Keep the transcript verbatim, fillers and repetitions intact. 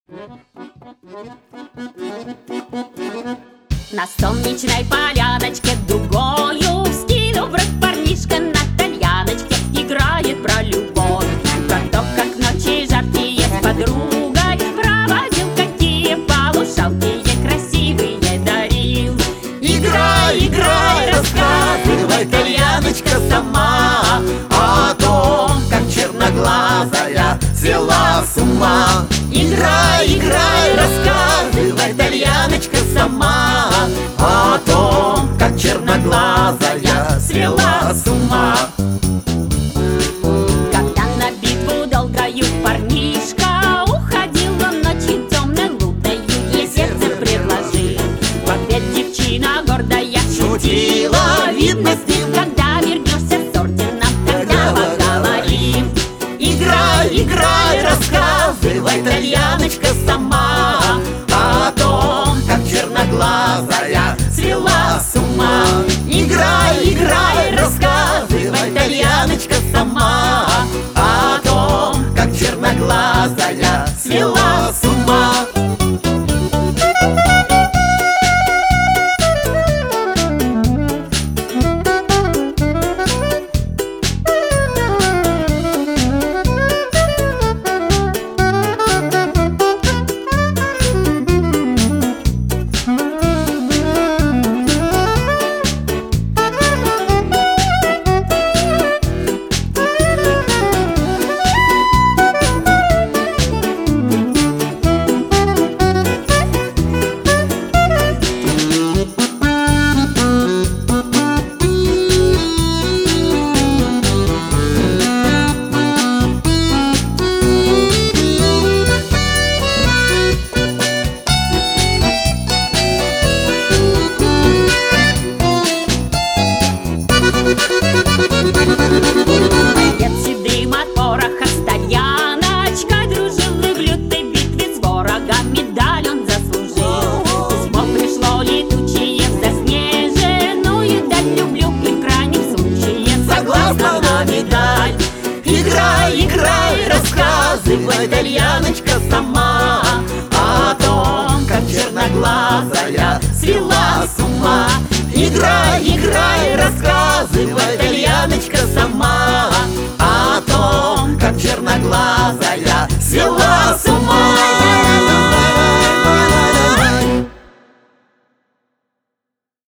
На солнечной поляночке дугою вскинув бровь, парнишка на тальяночке играет про любовь. Про то, как ночи жаркие с подругой проводил, какие полушалки ей красивые дарил. Играй, играй, рассказывай, тальяночка, сама о том, как черноглазая свела с ума. Играй, играй, рассказывай, тальяночка, сама о том, как черноглазая свела с ума. Когда на битву долгою парнишка уходил, он ночью темной луною ей сердце предложил. В ответ девчина гордая шутила: видно, с ним когда вернешься с орденом, тогда поговорим. Играй, играй, рассказывай, тальяночка, сама о том, как черноглазая свела с ума. Играй, играй, рассказывай, тальяночка, сама о том, как черноглазая свела с ума. Дед седым от пороха с тальяночкой дружил, и в лютой битве с ворогом медаль он заслужил. Письмо пришло летучее в заснеженную даль: люблю и в крайнем случае согласна на медаль. Играй, играй, рассказывай, тальяночка, сама о том, как черноглазая свела с ума. Играй, играй, рассказывай,